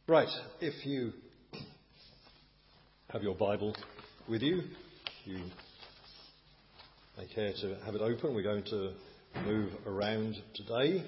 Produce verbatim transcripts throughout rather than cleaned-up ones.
Right, if you have your Bible with you, you may care to have it open. We're going to move around today.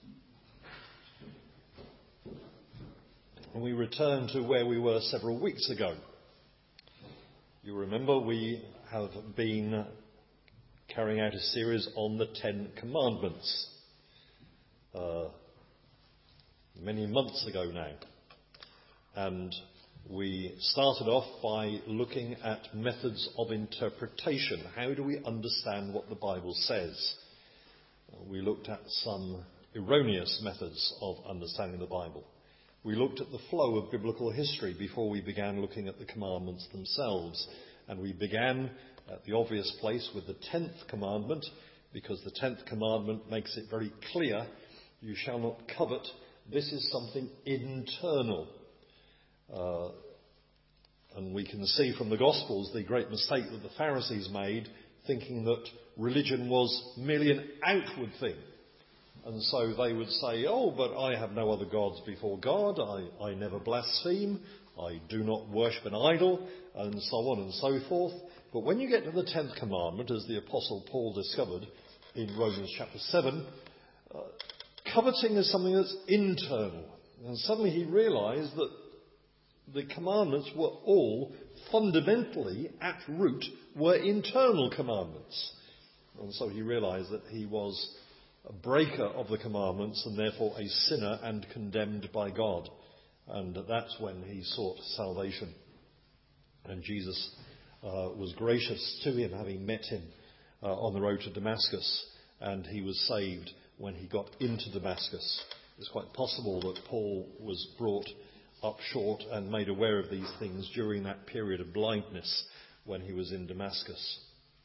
And we return to where we were several weeks ago. You remember we have been carrying out a series on the Ten Commandments uh, many months ago now. And we started off by looking at methods of interpretation. How do we understand what the Bible says? We looked at some erroneous methods of understanding the Bible. We looked at the flow of biblical history before we began looking at the commandments themselves. And we began at the obvious place with the tenth commandment, because the tenth commandment makes it very clear, you shall not covet. This is something internal. Uh, and we can see from the Gospels the great mistake that the Pharisees made, thinking that religion was merely an outward thing. And so they would say, oh, but I have no other gods before God, I, I never blaspheme, I do not worship an idol, and so on and so forth. But when you get to the tenth commandment, as the Apostle Paul discovered in Romans chapter seven, uh, coveting is something that's internal. And suddenly he realised that the commandments were all fundamentally, at root, were internal commandments. And so he realised that he was a breaker of the commandments and therefore a sinner and condemned by God. And that's when he sought salvation. And Jesus uh, was gracious to him, having met him uh, on the road to Damascus. And he was saved when he got into Damascus. It's quite possible that Paul was brought up short and made aware of these things during that period of blindness when he was in Damascus.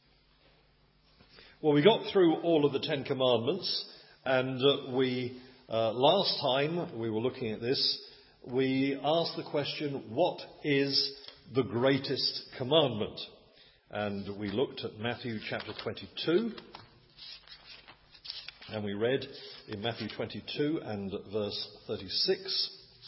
Well, we got through all of the Ten Commandments, and uh, we, uh, last time we were looking at this, we asked the question, what is the greatest commandment? And we looked at Matthew chapter twenty-two, and we read in Matthew twenty-two and verse thirty-six,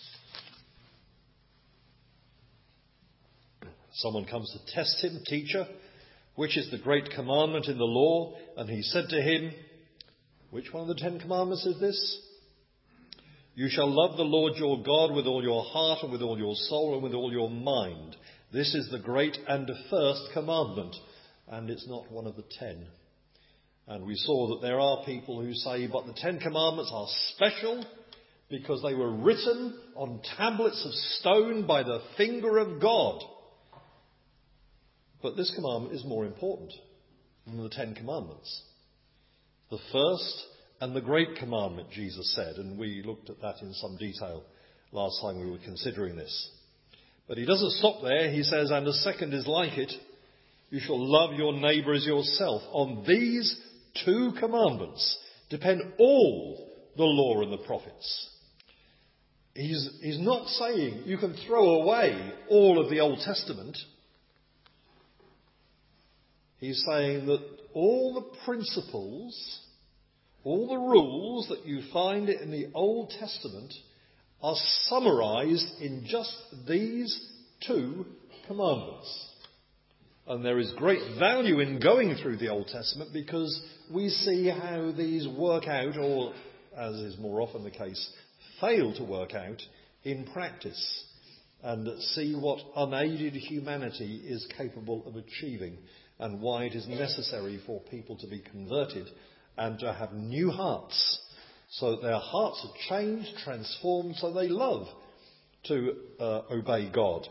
someone comes to test him, teacher, which is the great commandment in the law? And he said to him, which one of the Ten Commandments is this? You shall love the Lord your God with all your heart and with all your soul and with all your mind. This is the great and first commandment. And it's not one of the ten. And we saw that there are people who say, but the Ten Commandments are special because they were written on tablets of stone by the finger of God. But this commandment is more important than the Ten Commandments. The first and the great commandment, Jesus said, and we looked at that in some detail last time we were considering this. But he doesn't stop there. He says, and the second is like it. You shall love your neighbour as yourself. On these two commandments depend all the law and the prophets. He's, he's not saying you can throw away all of the Old Testament. He's saying that all the principles, all the rules that you find in the Old Testament are summarised in just these two commandments. And there is great value in going through the Old Testament because we see how these work out, or, as is more often the case, fail to work out in practice, and see what unaided humanity is capable of achieving, and why it is necessary for people to be converted and to have new hearts, so that their hearts are changed, transformed, so they love to uh, obey God.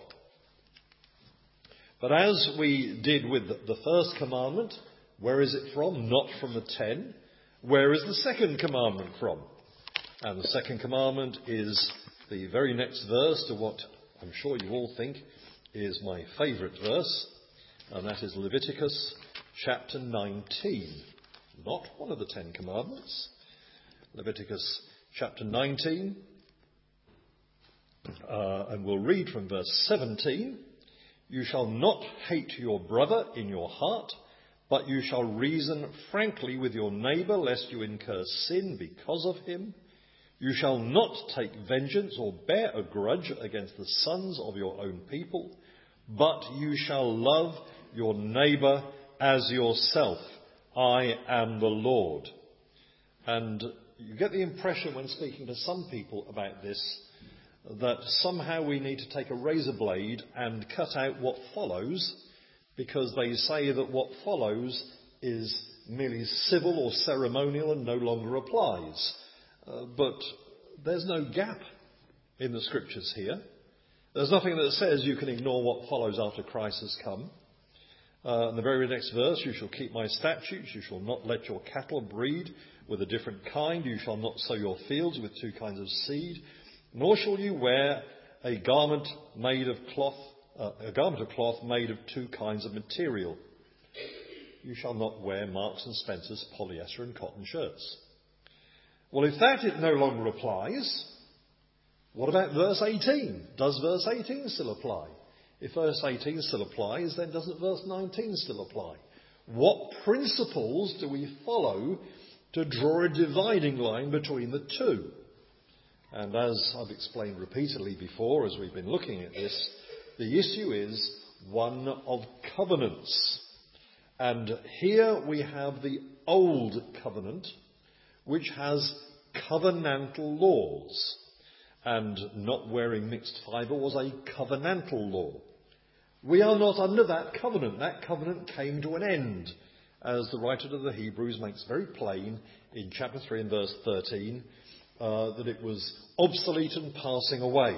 But as we did with the first commandment, where is it from? Not from the ten. Where is the second commandment from? And the second commandment is the very next verse to what I'm sure you all think is my favourite verse, and that is Leviticus chapter nineteen. Not one of the Ten Commandments. Leviticus chapter nineteen. Uh, and we'll read from verse seventeen. You shall not hate your brother in your heart, but you shall reason frankly with your neighbour, lest you incur sin because of him. You shall not take vengeance or bear a grudge against the sons of your own people, but you shall love your neighbour as yourself. I am the Lord. And you get the impression when speaking to some people about this that somehow we need to take a razor blade and cut out what follows, because they say that what follows is merely civil or ceremonial and no longer applies. Uh, but there's no gap in the scriptures here. There's nothing that says you can ignore what follows after Christ has come. Uh, in the very next verse, you shall keep my statutes, you shall not let your cattle breed with a different kind, you shall not sow your fields with two kinds of seed, nor shall you wear a garment made of cloth, uh, a garment of cloth made of two kinds of material. You shall not wear Marks and Spencer's polyester and cotton shirts. Well, if that it no longer applies, what about verse eighteen? Does verse eighteen still apply? If verse eighteen still applies, then doesn't verse nineteen still apply? What principles do we follow to draw a dividing line between the two? And as I've explained repeatedly before, as we've been looking at this, the issue is one of covenants. And here we have the Old Covenant, which has covenantal laws. And not wearing mixed fibre was a covenantal law. We are not under that covenant. That covenant came to an end, as the writer to the Hebrews makes very plain in chapter three and verse thirteen, uh, that it was obsolete and passing away.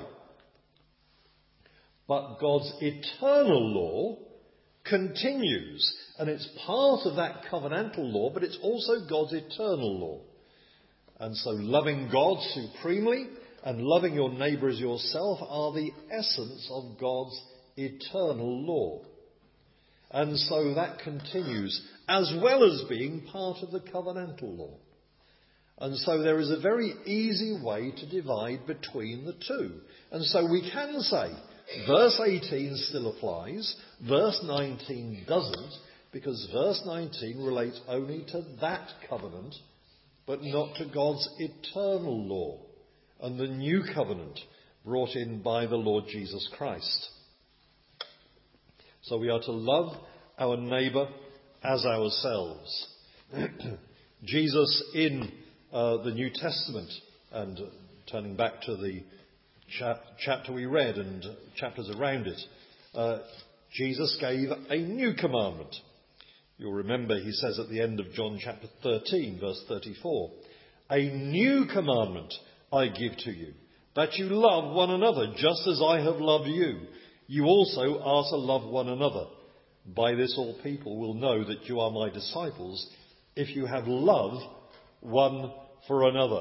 But God's eternal law continues, and it's part of that covenantal law, but it's also God's eternal law. And so loving God supremely and loving your neighbour as yourself are the essence of God's eternal law. And so that continues, as well as being part of the covenantal law. And so there is a very easy way to divide between the two. And so we can say, verse eighteen still applies, verse nineteen doesn't, because verse nineteen relates only to that covenant, but not to God's eternal law and the new covenant brought in by the Lord Jesus Christ. So we are to love our neighbour as ourselves. Jesus in uh, the New Testament, and uh, turning back to the cha- chapter we read and chapters around it, uh, Jesus gave a new commandment. You'll remember he says at the end of John chapter thirteen, verse thirty-four, a new commandment I give to you, that you love one another just as I have loved you. You also are to love one another. By this all people will know that you are my disciples, if you have love one for another.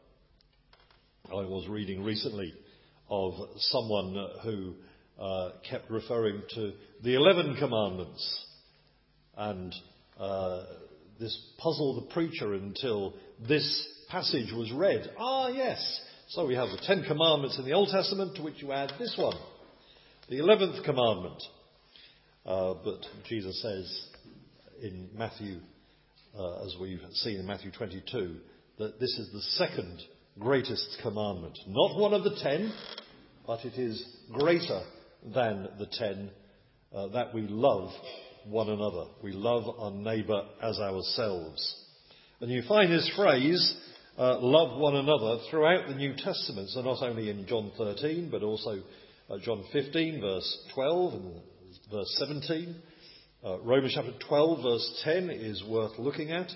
I was reading recently of someone who uh, kept referring to the eleven commandments. And uh, this puzzled the preacher until this passage was read. Ah, yes. So we have the Ten Commandments in the Old Testament, to which you add this one, the eleventh commandment. Uh, but Jesus says in Matthew, uh, as we've seen in Matthew twenty-two, that this is the second greatest commandment. Not one of the ten, but it is greater than the ten, uh, that we love one another. We love our neighbour as ourselves. And you find this phrase, uh, love one another, throughout the New Testament. So not only in John thirteen, but also uh, John fifteen, verse twelve, and verse seventeen. Uh, Romans chapter twelve, verse ten is worth looking at.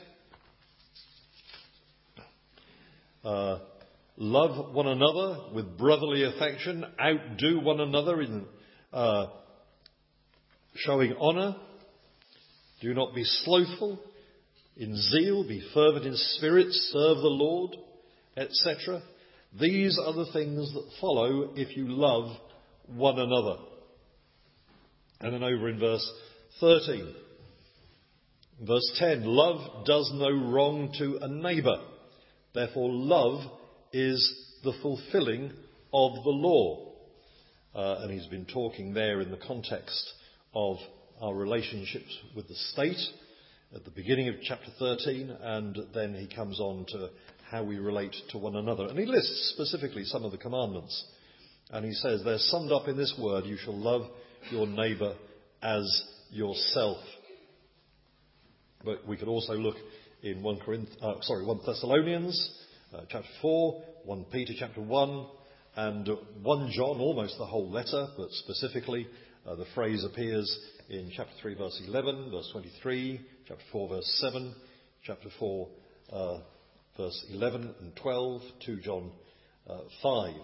Uh, love one another with brotherly affection. Outdo one another in uh, showing honour. Do not be slothful in zeal, be fervent in spirit, serve the Lord, et cetera. These are the things that follow if you love one another. And then over in verse thirteen, verse ten, love does no wrong to a neighbour. Therefore love is the fulfilling of the law. Uh, and he's been talking there in the context of our relationships with the state at the beginning of chapter thirteen, and then he comes on to how we relate to one another. And he lists specifically some of the commandments. And he says they're summed up in this word: you shall love your neighbour as yourself. But we could also look in one Corinth, uh, sorry, First Thessalonians uh, chapter four, First Peter chapter one, and First John, almost the whole letter, but specifically uh, the phrase appears in chapter three, verse eleven, verse twenty-three, chapter four, verse seven, chapter four, uh, verse eleven and twelve, Second John uh, five.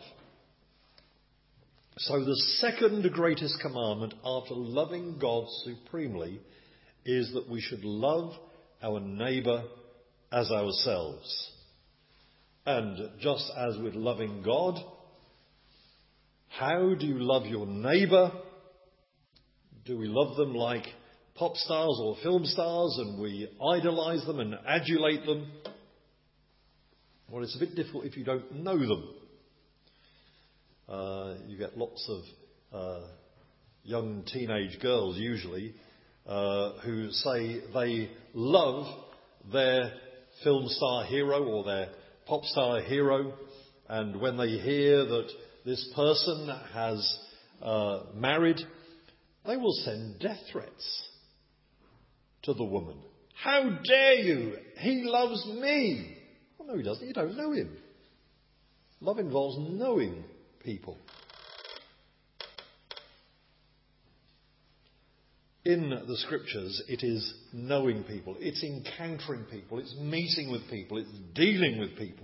So the second greatest commandment after loving God supremely is that we should love our neighbour as ourselves. And just as with loving God, how do you love your neighbour? Do we love them like pop stars or film stars and we idolise them and adulate them? Well, it's a bit difficult if you don't know them. Uh, you get lots of uh, young teenage girls usually uh, who say they love their film star hero or their pop star hero, and when they hear that this person has uh, married, they will send death threats to the woman. How dare you? He loves me. Well, no, he doesn't. You don't know him. Love involves knowing people. In the scriptures, it is knowing people, it's encountering people, it's meeting with people, it's dealing with people.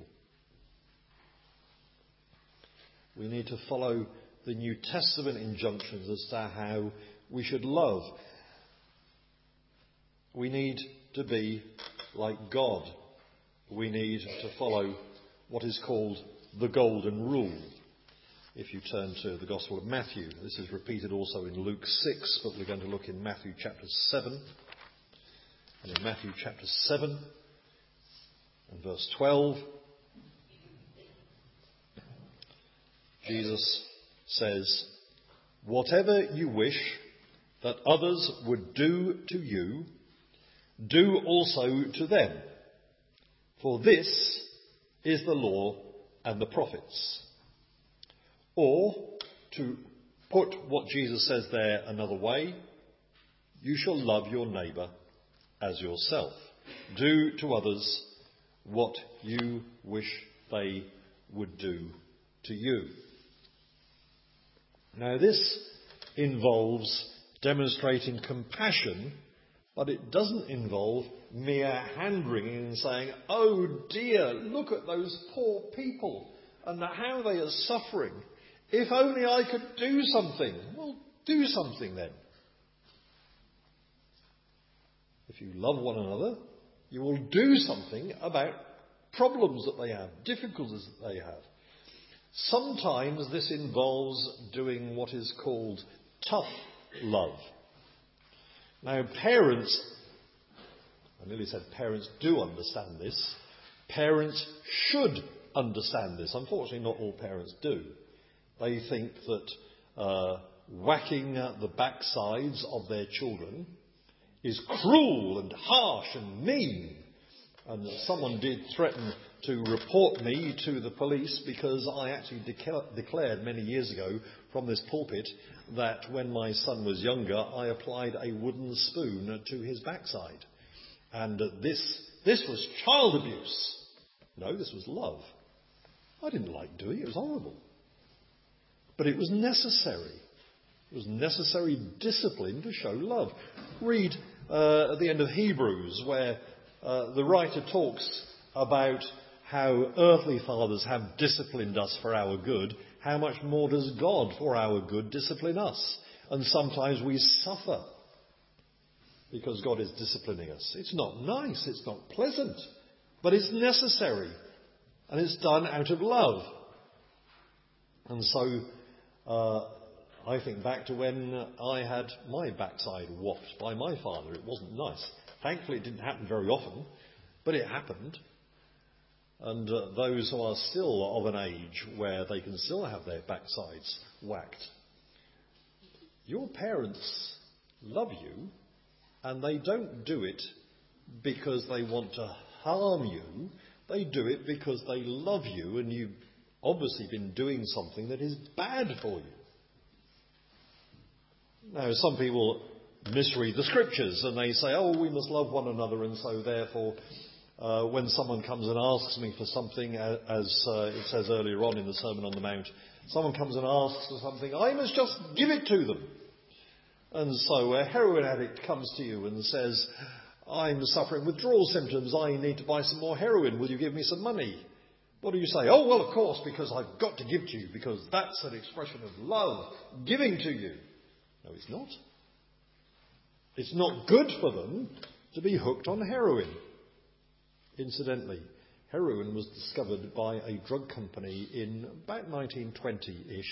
We need to follow the New Testament injunctions as to how we should love. We need to be like God. We need to follow what is called the Golden Rule. If you turn to the Gospel of Matthew, this is repeated also in Luke six, but we're going to look in Matthew chapter seven. And in Matthew chapter seven and verse twelve, Jesus says, "Whatever you wish that others would do to you, do also to them. For this is the law and the prophets." Or, to put what Jesus says there another way, you shall love your neighbour as yourself. Do to others what you wish they would do to you. Now this involves demonstrating compassion, but it doesn't involve mere hand-wringing and saying, "Oh dear, look at those poor people and how they are suffering. If only I could do something." Well, do something then. If you love one another, you will do something about problems that they have, difficulties that they have. Sometimes this involves doing what is called tough love. Now, parents, I nearly said parents do understand this. Parents should understand this. Unfortunately, not all parents do. They think that uh, whacking the backsides of their children is cruel and harsh and mean. And someone did threaten to report me to the police because I actually deca- declared many years ago from this pulpit that when my son was younger, I applied a wooden spoon to his backside. And uh, this, this was child abuse. No, this was love. I didn't like doing it. It was horrible. But it was necessary. It was necessary discipline to show love. Read uh, at the end of Hebrews, where uh, the writer talks about how earthly fathers have disciplined us for our good. How much more does God, for our good, discipline us? And sometimes we suffer because God is disciplining us. It's not nice, it's not pleasant, but it's necessary. And it's done out of love. And so uh, I think back to when I had my backside whopped by my father. It wasn't nice. Thankfully, it didn't happen very often, but it happened. And uh, those who are still of an age where they can still have their backsides whacked, your parents love you, and they don't do it because they want to harm you. They do it because they love you, and you've obviously been doing something that is bad for you. Now, some people misread the scriptures and they say, oh, we must love one another, and so therefore uh, when someone comes and asks me for something, as uh, it says earlier on in the Sermon on the Mount, someone comes and asks for something, I must just give it to them. And so a heroin addict comes to you and says, I'm suffering withdrawal symptoms, I need to buy some more heroin, will you give me some money? What do you say? Oh, well, of course, because I've got to give to you, because that's an expression of love, giving to you. No, it's not. It's not good for them to be hooked on heroin. Incidentally, heroin was discovered by a drug company in about nineteen twenty-ish,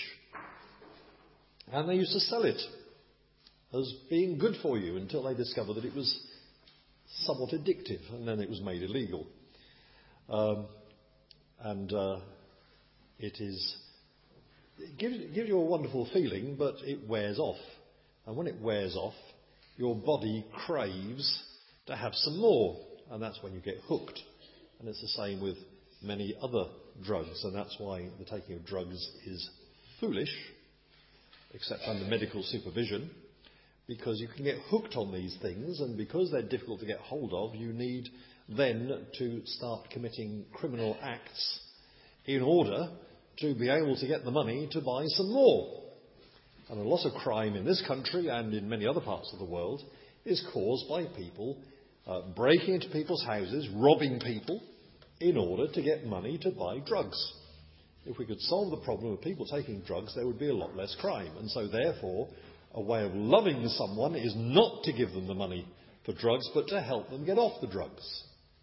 and they used to sell it as being good for you until they discovered that it was somewhat addictive, and then it was made illegal. Um, and uh, it is it gives, it gives you a wonderful feeling, but it wears off. And when it wears off, your body craves to have some more, and that's when you get hooked. And it's the same with many other drugs, and that's why the taking of drugs is foolish, except under medical supervision, because you can get hooked on these things, and because they're difficult to get hold of, you need then to start committing criminal acts in order to be able to get the money to buy some more. And a lot of crime in this country and in many other parts of the world is caused by people uh, breaking into people's houses, robbing people in order to get money to buy drugs. If we could solve the problem of people taking drugs, there would be a lot less crime. And so therefore, a way of loving someone is not to give them the money for drugs, but to help them get off the drugs.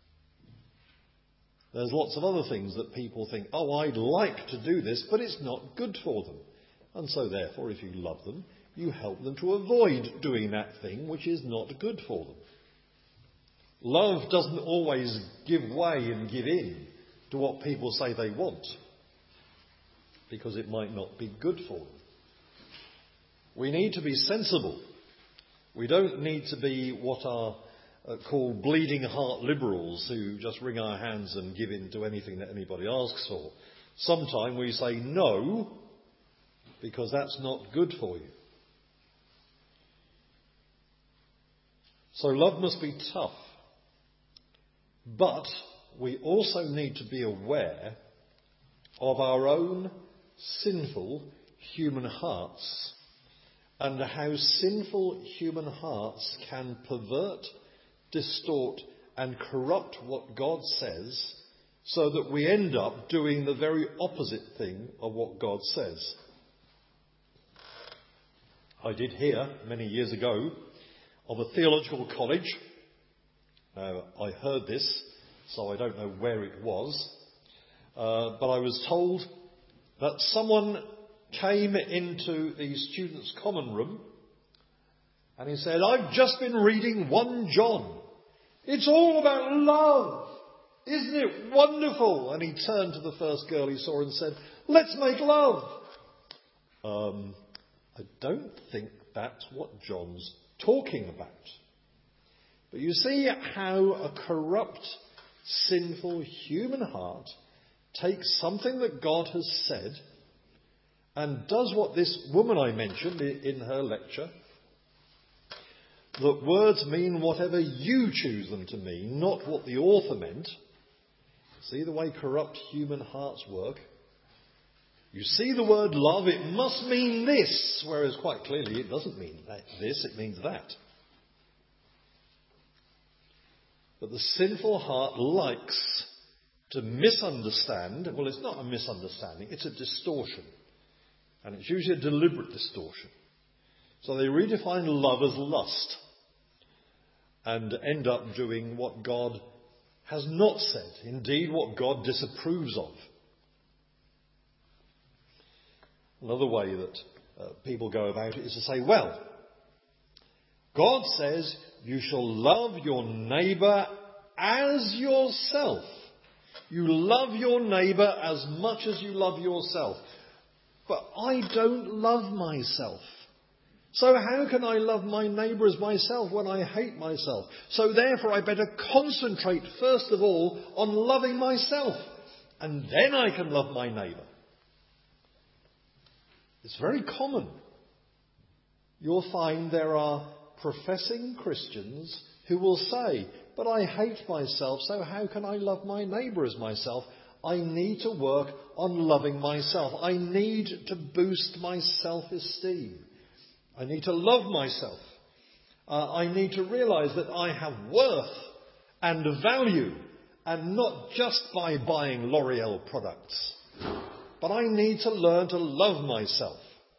There's lots of other things that people think, oh, I'd like to do this, but it's not good for them. And so therefore, if you love them, you help them to avoid doing that thing which is not good for them. Love doesn't always give way and give in to what people say they want, because it might not be good for them. We need to be sensible. We don't need to be what are uh, called bleeding heart liberals who just wring our hands and give in to anything that anybody asks for. Sometimes we say no, because that's not good for you. So love must be tough. But we also need to be aware of our own sinful human hearts and how sinful human hearts can pervert, distort and corrupt what God says, so that we end up doing the very opposite thing of what God says. I did hear many years ago of a theological college. Now, I heard this, so I don't know where it was, uh, but I was told that someone came into the students' common room and he said, I've just been reading First John. It's all about love. Isn't it wonderful? And he turned to the first girl he saw and said, let's make love. Um, I don't think that's what John's talking about. But you see how a corrupt, sinful human heart takes something that God has said and does what this woman I mentioned in her lecture, that words mean whatever you choose them to mean, not what the author meant. See the way corrupt human hearts work? You see the word love, it must mean this, whereas quite clearly it doesn't mean that, this, it means that. But the sinful heart likes to misunderstand. Well, it's not a misunderstanding, it's a distortion. And it's usually a deliberate distortion. So they redefine love as lust and end up doing what God has not said, indeed what God disapproves of. Another way that uh, people go about it is to say, well, God says you shall love your neighbour as yourself. You love your neighbour as much as you love yourself. But I don't love myself. So how can I love my neighbour as myself when I hate myself? So therefore I better concentrate first of all on loving myself, and then I can love my neighbour. It's very common. You'll find there are professing Christians who will say, but I hate myself, so how can I love my neighbour as myself? I need to work on loving myself. I need to boost my self-esteem. I need to love myself. Uh, I need to realise that I have worth and value, and not just by buying L'Oreal products. But I need to learn to love myself.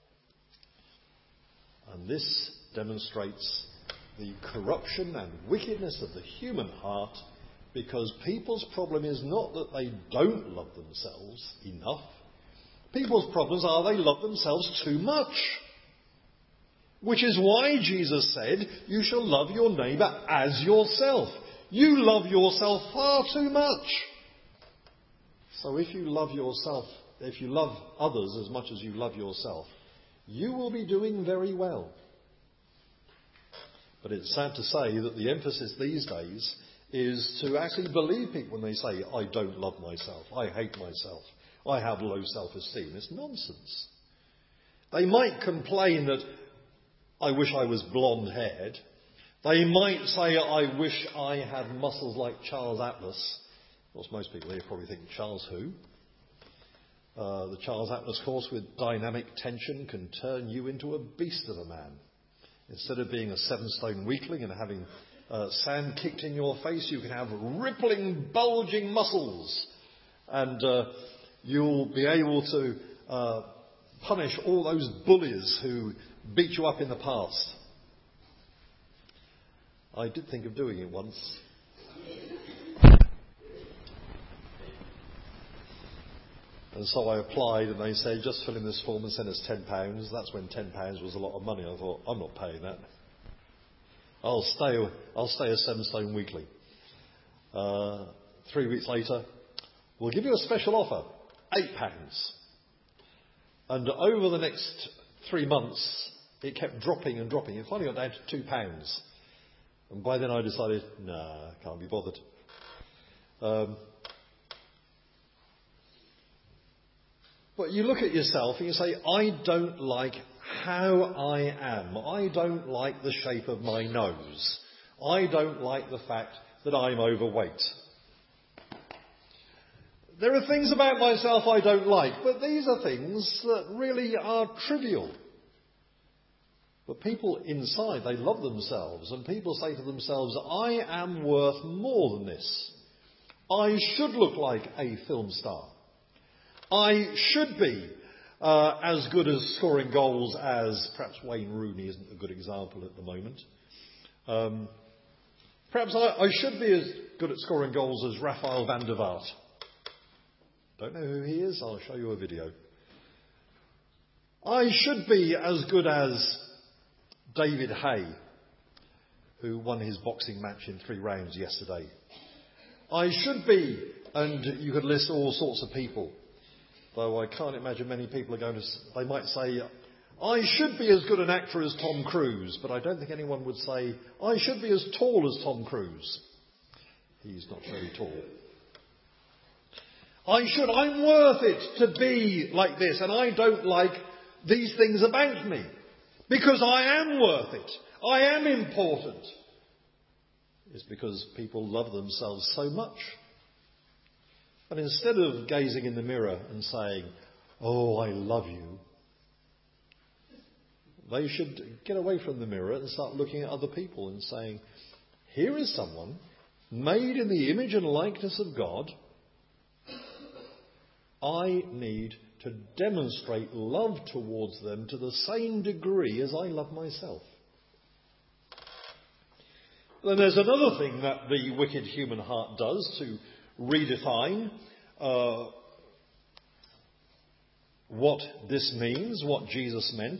And this demonstrates the corruption and wickedness of the human heart, because people's problem is not that they don't love themselves enough. People's problems are they love themselves too much. Which is why Jesus said, you shall love your neighbour as yourself. You love yourself far too much. So if you love yourself, if you love others as much as you love yourself, you will be doing very well. But it's sad to say that the emphasis these days is to actually believe people when they say, I don't love myself, I hate myself, I have low self-esteem. It's nonsense. They might complain that I wish I was blonde-haired. They might say, I wish I had muscles like Charles Atlas. Of course, most people here probably think Charles who? Uh, the Charles Atlas course with dynamic tension can turn you into a beast of a man. Instead of being a seven-stone weakling and having uh, sand kicked in your face, you can have rippling, bulging muscles. And uh, you'll be able to uh, punish all those bullies who beat you up in the past. I did think of doing it once. And so I applied, and they said, just fill in this form and send us ten pounds. That's when ten pounds was a lot of money. I thought, I'm not paying that. I'll stay, I'll stay a seven-stone weekly. Uh, three weeks later, we'll give you a special offer, eight pounds. And over the next three months, it kept dropping and dropping. It finally got down to two pounds. And by then I decided, nah, can't be bothered. Um, but you look at yourself and you say, I don't like how I am. I don't like the shape of my nose. I don't like the fact that I'm overweight. There are things about myself I don't like, but these are things that really are trivial. But people inside, they love themselves, and people say to themselves, I am worth more than this. I should look like a film star. I should be uh, as good as scoring goals as, perhaps Wayne Rooney isn't a good example at the moment. Um, perhaps I, I should be as good at scoring goals as Rafael van der Vaart. Don't know who he is? I'll show you a video. I should be as good as David Hay, who won his boxing match in three rounds yesterday. I should be, and you could list all sorts of people, though I can't imagine many people are going to, they might say, I should be as good an actor as Tom Cruise, but I don't think anyone would say, I should be as tall as Tom Cruise. He's not very tall. I should, I'm worth it to be like this, and I don't like these things about me. Because I am worth it. I am important. It's because people love themselves so much. And instead of gazing in the mirror and saying, oh, I love you, they should get away from the mirror and start looking at other people and saying, here is someone made in the image and likeness of God. I need to demonstrate love towards them to the same degree as I love myself. Then there's another thing that the wicked human heart does to redefine uh, what this means, what Jesus meant.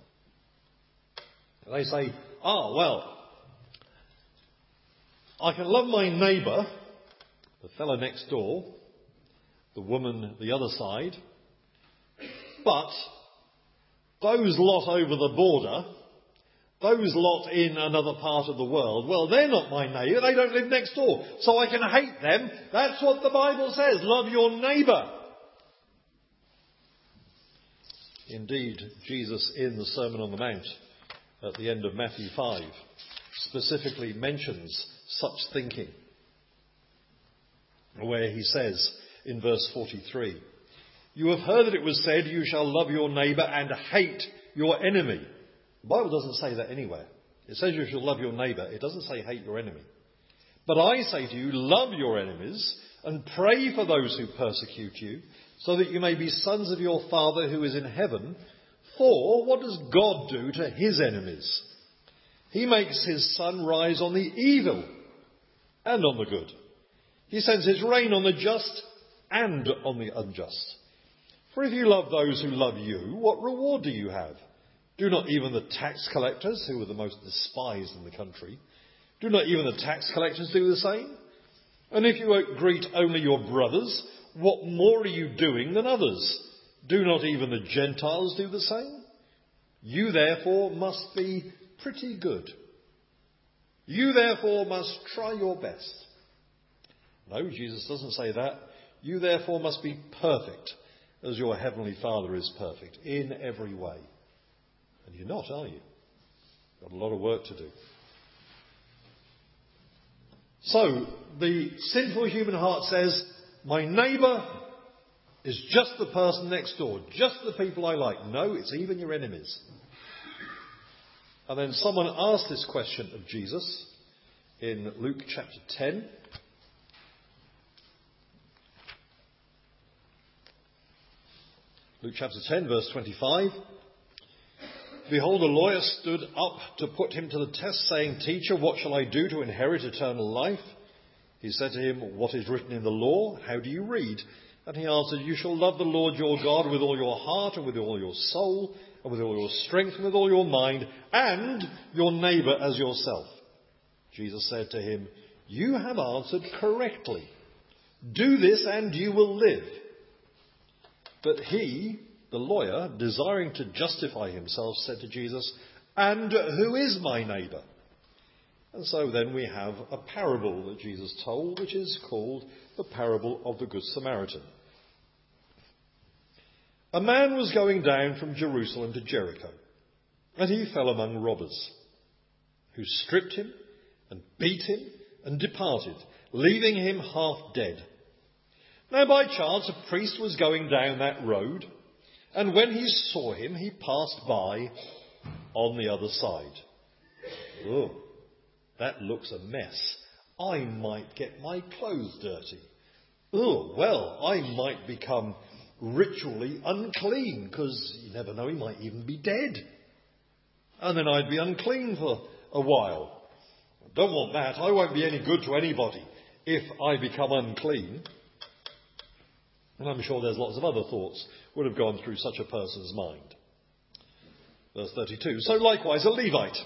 They say, ah, well, I can love my neighbour, the fellow next door, the woman the other side, but those lot over the border, Those lot in another part of the world, well, they're not my neighbour. They don't live next door. So I can hate them. That's what the Bible says. Love your neighbour. Indeed, Jesus in the Sermon on the Mount at the end of Matthew five specifically mentions such thinking, where he says in verse forty-three, "You have heard that it was said, you shall love your neighbour and hate your enemy." The Bible doesn't say that anywhere. It says you shall love your neighbour. It doesn't say hate your enemy. "But I say to you, love your enemies and pray for those who persecute you, so that you may be sons of your Father who is in heaven. For what does God do to his enemies? He makes his sun rise on the evil and on the good. He sends his rain on the just and on the unjust. For if you love those who love you, what reward do you have? Do not even the tax collectors, who are the most despised in the country, do not even the tax collectors do the same? And if you greet only your brothers, what more are you doing than others? Do not even the Gentiles do the same? You therefore must be pretty good. You therefore must try your best." No, Jesus doesn't say that. "You therefore must be perfect, as your heavenly Father is perfect, in every way." And you're not, are you? Got a lot of work to do. So, the sinful human heart says, my neighbour is just the person next door, just the people I like. No, it's even your enemies. And then someone asked this question of Jesus in Luke chapter ten. Luke chapter ten, verse twenty-five. "Behold, a lawyer stood up to put him to the test, saying, 'Teacher, what shall I do to inherit eternal life?' He said to him, 'What is written in the law? How do you read?' And he answered, 'You shall love the Lord your God with all your heart and with all your soul and with all your strength and with all your mind, and your neighbour as yourself.' Jesus said to him, 'You have answered correctly. Do this and you will live.' But he," the lawyer, desiring to justify himself, said to Jesus, 'And who is my neighbour?' And so then we have a parable that Jesus told, which is called the parable of the Good Samaritan. "A man was going down from Jerusalem to Jericho, and he fell among robbers, who stripped him and beat him and departed, leaving him half dead. Now by chance a priest was going down that road, and when he saw him, he passed by on the other side." Oh, that looks a mess. I might get my clothes dirty. Oh, well, I might become ritually unclean, because you never know, he might even be dead. And then I'd be unclean for a while. I don't want that. I won't be any good to anybody if I become unclean. And I'm sure there's lots of other thoughts would have gone through such a person's mind. Verse thirty-two. "So likewise a Levite,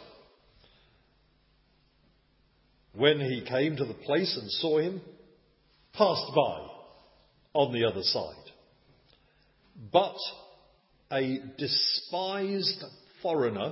when he came to the place and saw him, passed by on the other side. But a despised foreigner,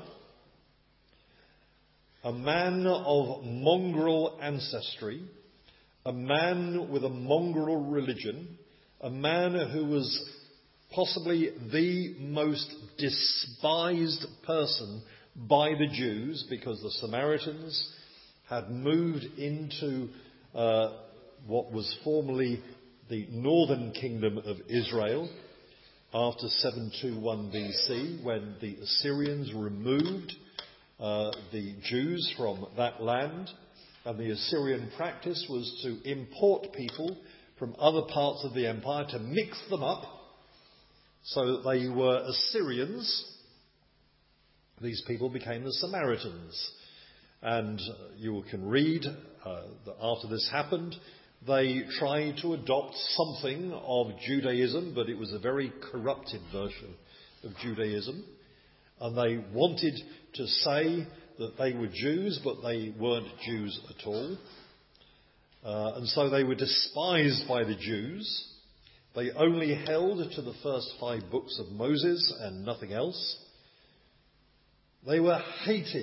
a man of mongrel ancestry, a man with a mongrel religion, a man who was possibly the most despised person by the Jews, because the Samaritans had moved into uh, what was formerly the northern kingdom of Israel after seven twenty-one B C, when the Assyrians removed uh, the Jews from that land. And the Assyrian practice was to import people from other parts of the empire to mix them up so that they were Assyrians. These people became the Samaritans. And you can read uh, that after this happened, they tried to adopt something of Judaism, but it was a very corrupted version of Judaism. And they wanted to say that they were Jews, but they weren't Jews at all. Uh, and so they were despised by the Jews. They only held to the first five books of Moses and nothing else. They were hated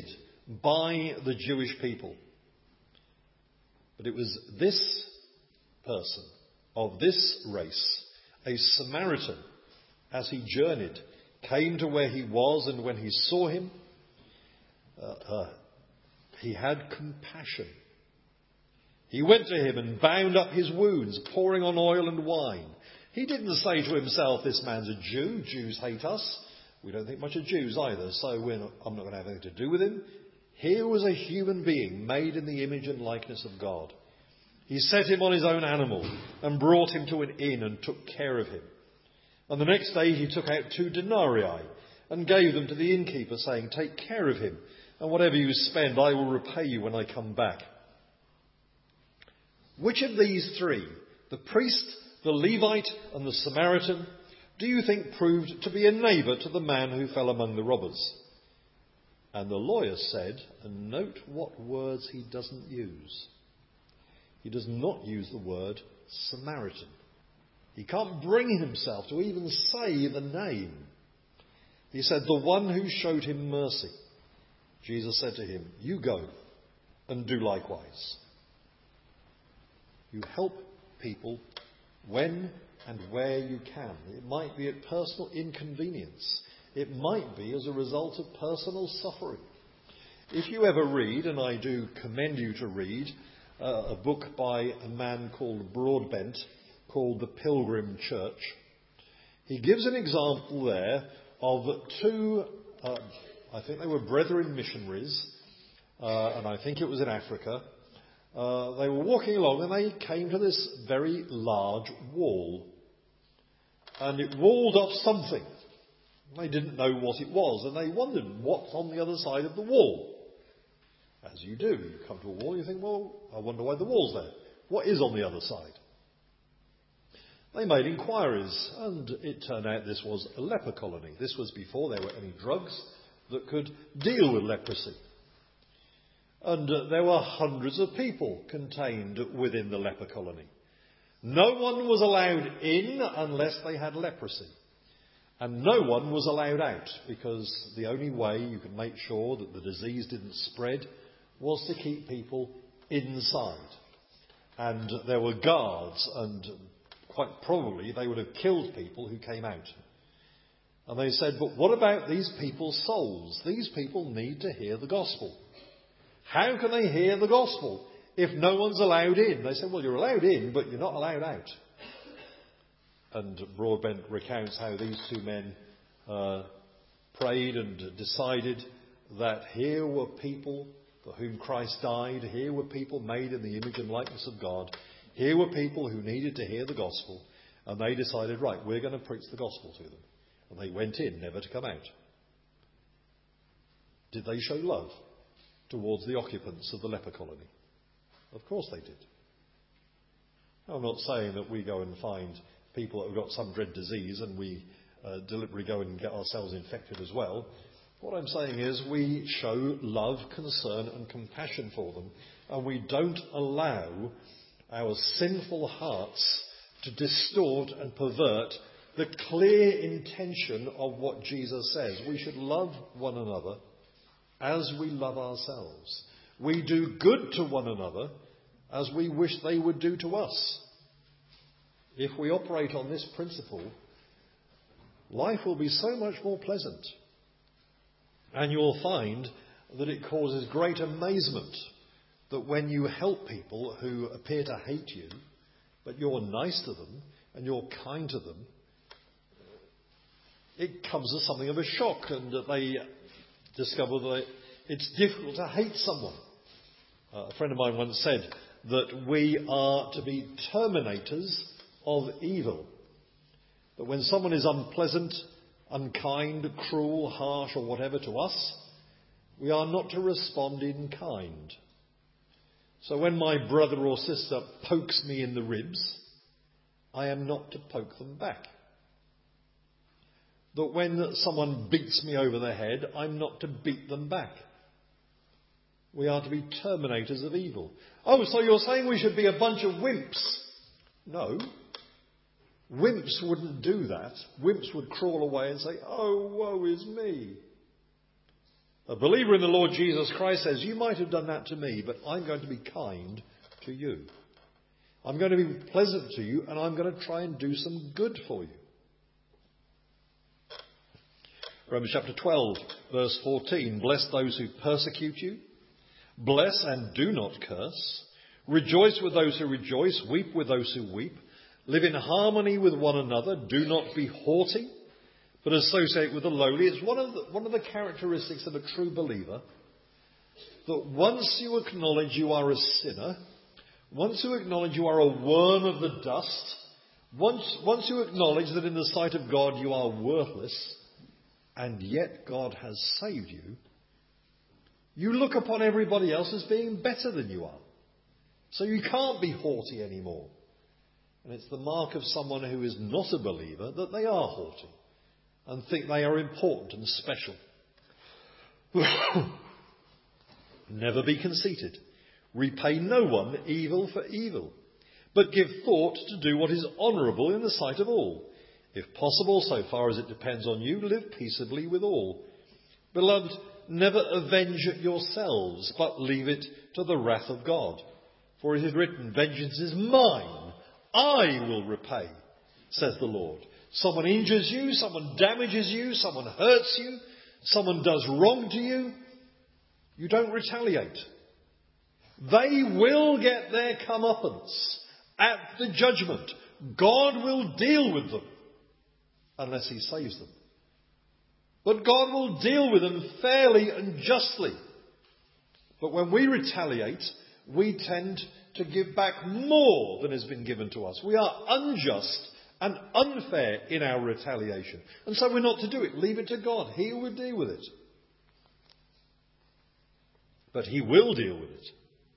by the Jewish people. But it was this person of this race, a Samaritan, as he journeyed, came to where he was, and when he saw him, uh, uh, he had compassion. He went to him and bound up his wounds, pouring on oil and wine. He didn't say to himself, this man's a Jew, Jews hate us. We don't think much of Jews either, so we're not, I'm not going to have anything to do with him. Here was a human being made in the image and likeness of God. He set him on his own animal and brought him to an inn and took care of him. And the next day he took out two denarii and gave them to the innkeeper, saying, take care of him, and whatever you spend I will repay you when I come back. Which of these three, the priest, the Levite and the Samaritan, do you think proved to be a neighbour to the man who fell among the robbers? And the lawyer said, and note what words he doesn't use. He does not use the word Samaritan. He can't bring himself to even say the name. He said, the one who showed him mercy. Jesus said to him, you go and do likewise. You help people when and where you can. It might be at personal inconvenience. It might be as a result of personal suffering. If you ever read, and I do commend you to read, uh, a book by a man called Broadbent called The Pilgrim Church, he gives an example there of two, uh, I think they were brethren missionaries, uh, and I think it was in Africa. Uh, they were walking along and they came to this very large wall. And it walled off something. They didn't know what it was, and they wondered what's on the other side of the wall. As you do. You come to a wall, you think, well, I wonder why the wall's there. What is on the other side? They made inquiries, and it turned out this was a leper colony. This was before there were any drugs that could deal with leprosy. And uh, there were hundreds of people contained within the leper colony. No one was allowed in unless they had leprosy. And no one was allowed out, because the only way you could make sure that the disease didn't spread was to keep people inside. And there were guards, and quite probably they would have killed people who came out. And they said, but what about these people's souls? These people need to hear the gospel. How can they hear the gospel if no one's allowed in? They said, well, you're allowed in, but you're not allowed out. And Broadbent recounts how these two men uh, prayed and decided that here were people for whom Christ died. Here were people made in the image and likeness of God. Here were people who needed to hear the gospel. And they decided, right, we're going to preach the gospel to them. And they went in, never to come out. Did they show love towards the occupants of the leper colony? Of course they did. I'm not saying that we go and find people that have got some dread disease and we uh, deliberately go and get ourselves infected as well. What I'm saying is we show love, concern and compassion for them, and we don't allow our sinful hearts to distort and pervert the clear intention of what Jesus says. We should love one another as we love ourselves. We do good to one another as we wish they would do to us. If we operate on this principle, life will be so much more pleasant. And you'll find that it causes great amazement that when you help people who appear to hate you, but you're nice to them and you're kind to them, it comes as something of a shock, and that they discover that it's difficult to hate someone. Uh, a friend of mine once said that we are to be terminators of evil. That when someone is unpleasant, unkind, cruel, harsh or whatever to us, we are not to respond in kind. So when my brother or sister pokes me in the ribs, I am not to poke them back. That when someone beats me over the head, I'm not to beat them back. We are to be terminators of evil. Oh, so you're saying we should be a bunch of wimps? No. Wimps wouldn't do that. Wimps would crawl away and say, oh, woe is me. A believer in the Lord Jesus Christ says, you might have done that to me, but I'm going to be kind to you. I'm going to be pleasant to you, and I'm going to try and do some good for you. Romans chapter twelve, verse fourteen. Bless those who persecute you. Bless and do not curse. Rejoice with those who rejoice. Weep with those who weep. Live in harmony with one another. Do not be haughty, but associate with the lowly. It's one of the, one of the characteristics of a true believer that once you acknowledge you are a sinner, once you acknowledge you are a worm of the dust, once, once you acknowledge that in the sight of God you are worthless, and yet God has saved you, you look upon everybody else as being better than you are. So you can't be haughty anymore. And it's the mark of someone who is not a believer that they are haughty and think they are important and special. Never be conceited. Repay no one evil for evil, but give thought to do what is honourable in the sight of all. If possible, so far as it depends on you, live peaceably with all. Beloved, never avenge yourselves, but leave it to the wrath of God. For it is written, vengeance is mine, I will repay, says the Lord. Someone injures you, someone damages you, someone hurts you, someone does wrong to you, you don't retaliate. They will get their comeuppance at the judgment. God will deal with them unless he saves them. But God will deal with them fairly and justly. But when we retaliate, we tend to give back more than has been given to us. We are unjust and unfair in our retaliation. And so we're not to do it. Leave it to God. He will deal with it. But he will deal with it.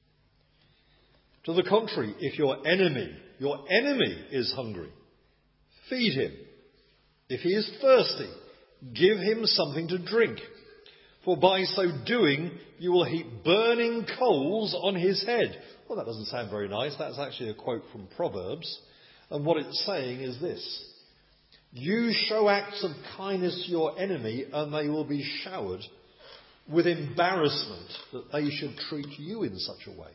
To the contrary, if your enemy, your enemy is hungry, feed him. If he is thirsty, give him something to drink. For by so doing, you will heap burning coals on his head. Well, that doesn't sound very nice. That's actually a quote from Proverbs. And what it's saying is this. You show acts of kindness to your enemy, and they will be showered with embarrassment that they should treat you in such a way.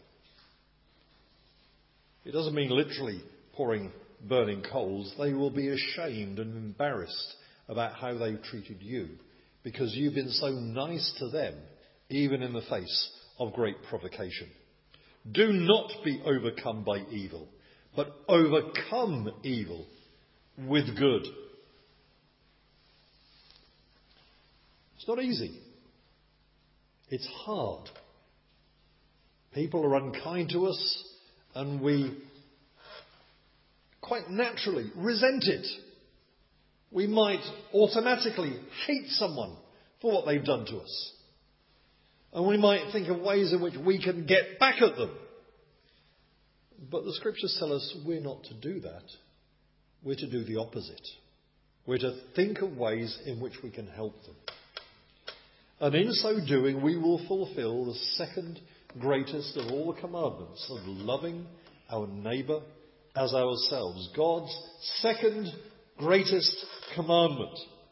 It doesn't mean literally pouring burning coals. They will be ashamed and embarrassed about how they've treated you, because you've been so nice to them, even in the face of great provocation. Do not be overcome by evil, but overcome evil with good. It's not easy. It's hard. People are unkind to us, and we quite naturally resent it. We might automatically hate someone for what they've done to us. And we might think of ways in which we can get back at them. But the scriptures tell us we're not to do that. We're to do the opposite. We're to think of ways in which we can help them. And in so doing, we will fulfill the second greatest of all the commandments of loving our neighbour as ourselves. God's second greatest commandment.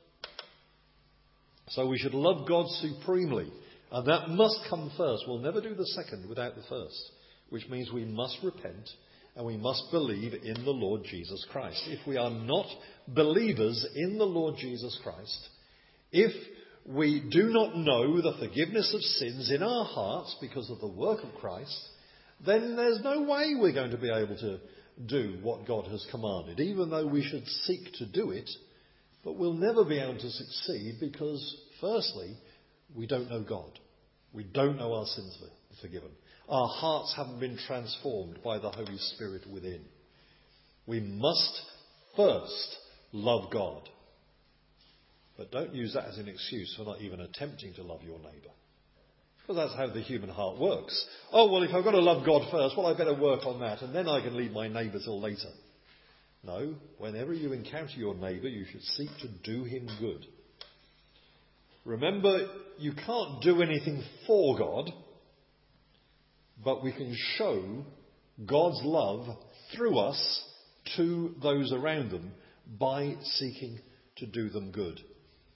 So we should love God supremely. And that must come first. We'll never do the second without the first. Which means we must repent and we must believe in the Lord Jesus Christ. If we are not believers in the Lord Jesus Christ, if we do not know the forgiveness of sins in our hearts because of the work of Christ, then there's no way we're going to be able to do what God has commanded, even though we should seek to do it. But we'll never be able to succeed because, firstly, we don't know God. We don't know our sins are forgiven. Our hearts haven't been transformed by the Holy Spirit within. We must first love God. But don't use that as an excuse for not even attempting to love your neighbour. Because that's how the human heart works. Oh, well, if I've got to love God first, well, I better work on that, and then I can leave my neighbour till later. No, whenever you encounter your neighbour, you should seek to do him good. Remember, you can't do anything for God, but we can show God's love through us to those around them by seeking to do them good.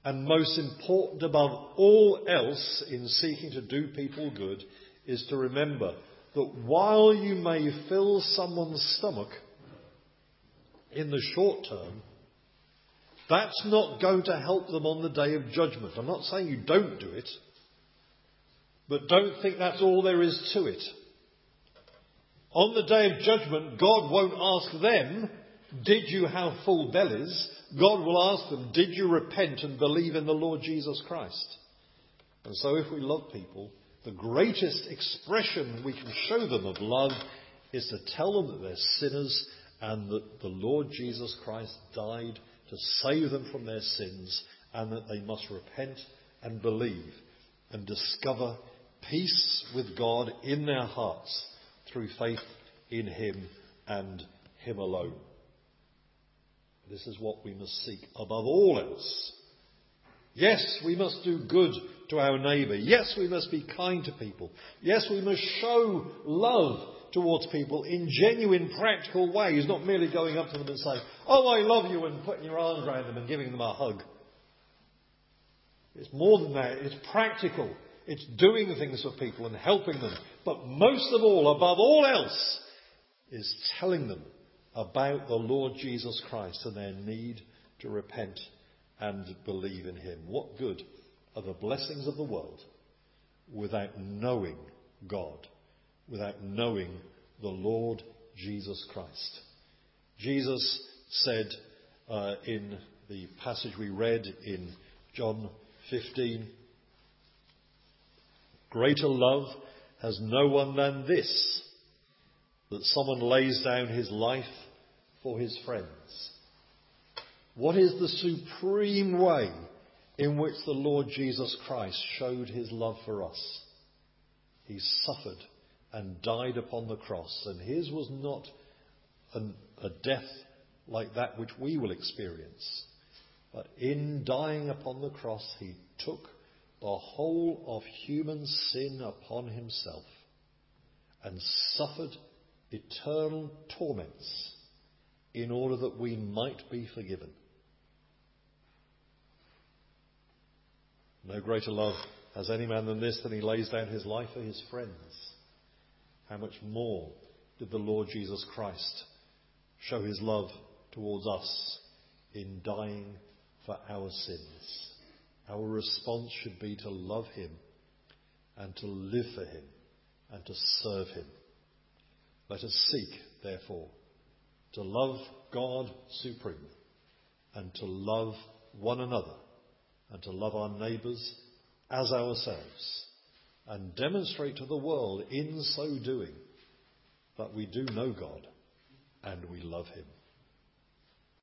and most important above all else in seeking to do people good is to remember that while you may fill someone's stomach in the short term, that's not going to help them on the day of judgment. I'm not saying you don't do it, but don't think that's all there is to it. On the day of judgment, God won't ask them, did you have full bellies? God will ask them, did you repent and believe in the Lord Jesus Christ? And so if we love people, the greatest expression we can show them of love is to tell them that they're sinners and that the Lord Jesus Christ died to save them from their sins, and that they must repent and believe and discover peace with God in their hearts through faith in Him and Him alone. This is what we must seek above all else. Yes, we must do good to our neighbour. Yes, we must be kind to people. Yes, we must show love towards people in genuine, practical ways, not merely going up to them and saying, oh, I love you, and putting your arms around them and giving them a hug. It's more than that. It's practical. It's doing things for people and helping them. But most of all, above all else, is telling them about the Lord Jesus Christ and their need to repent and believe in Him. What good are the blessings of the world without knowing God, without knowing the Lord Jesus Christ? Jesus said uh, in the passage we read in John fifteen, greater love has no one than this, that someone lays down his life for his friends. What is the supreme way in which the Lord Jesus Christ showed His love for us? He suffered and died upon the cross, and His was not an, a death like that which we will experience. But in dying upon the cross, He took the whole of human sin upon Himself and suffered eternal torments in order that we might be forgiven. No greater love has any man than this, than he lays down his life for his friends. How much more did the Lord Jesus Christ show His love towards us in dying for our sins? Our response should be to love Him and to live for Him and to serve Him. Let us seek, therefore, to love God supremely and to love one another and to love our neighbours as ourselves, and demonstrate to the world in so doing that we do know God and we love Him.